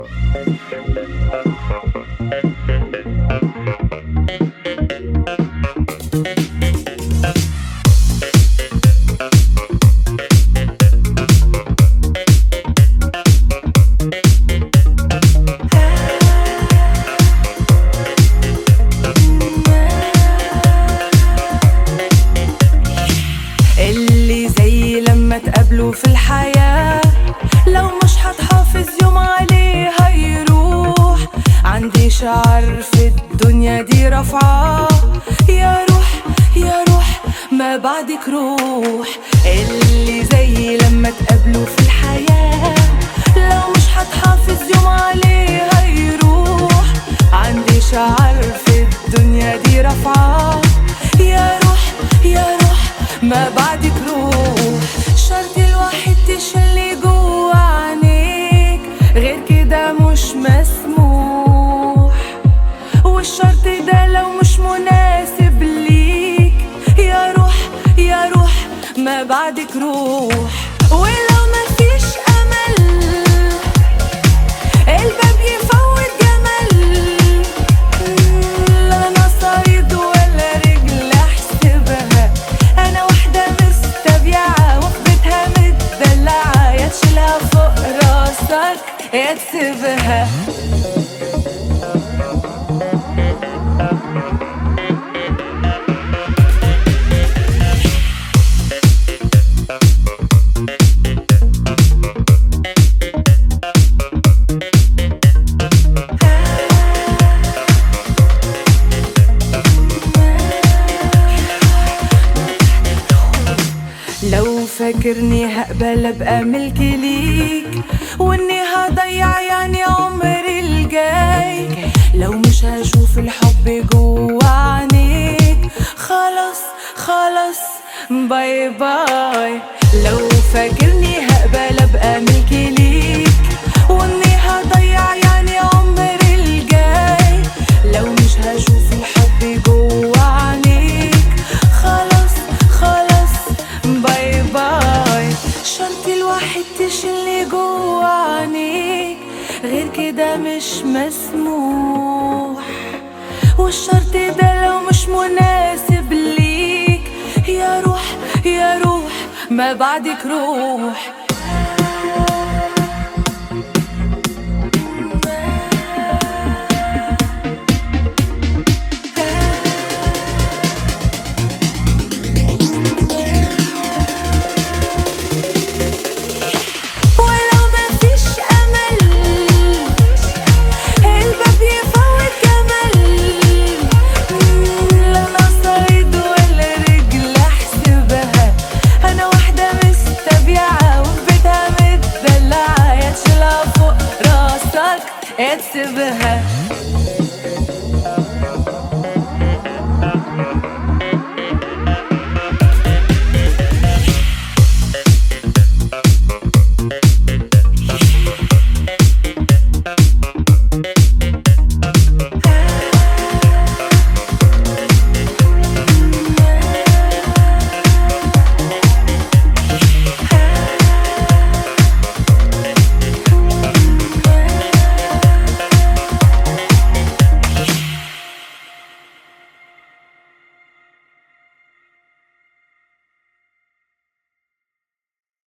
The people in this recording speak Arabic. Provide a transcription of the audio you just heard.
اللي زي لما تقابلوا في الحياة، لو مش هتحافظ يوم عليه هيروح. عندي شعر في الدنيا دي رافعاه، يا روح يا روح ما بعدك روح. اللي زي لما تقابلوا في الحياة، لو مش هتحافظ يوم عليه هيروح. عندي شعر في الدنيا دي رافعاه، يا روح يا روح ما بعدك روح. شرط الواحد تشلي جوا عينيك، غير كده مش مسموح. والشرط ده لو مش مناسب ليك، يا روح يا روح ما بعدك روح. ولو مفيش امل الباب يفوت جمل، لا انا صايد ولا رجل احسبها. انا واحدة مستبيعة وفي بيتها متدلعة، يا تشيلها فوق راسك يا تسيبها. لو فاكرني هقبل ابقى ملك ليك، واني هضيع يعني عمري الجاي، لو مش هشوف الحب جوا عينيك، خلاص خلاص باي باي. لو فاكرني هقبل ابقى ملك ليك، واني هضيع يعني عمري الجاي، لو مش هشوف الحب جوا عينيك، خلاص خلاص باي باي. شرط الواحد تشلي جوا عينيك، غير كده مش مسموح. والشرط ده لو مش مناسب ليك، يا روح يا روح ما بعدك روح. تسيبها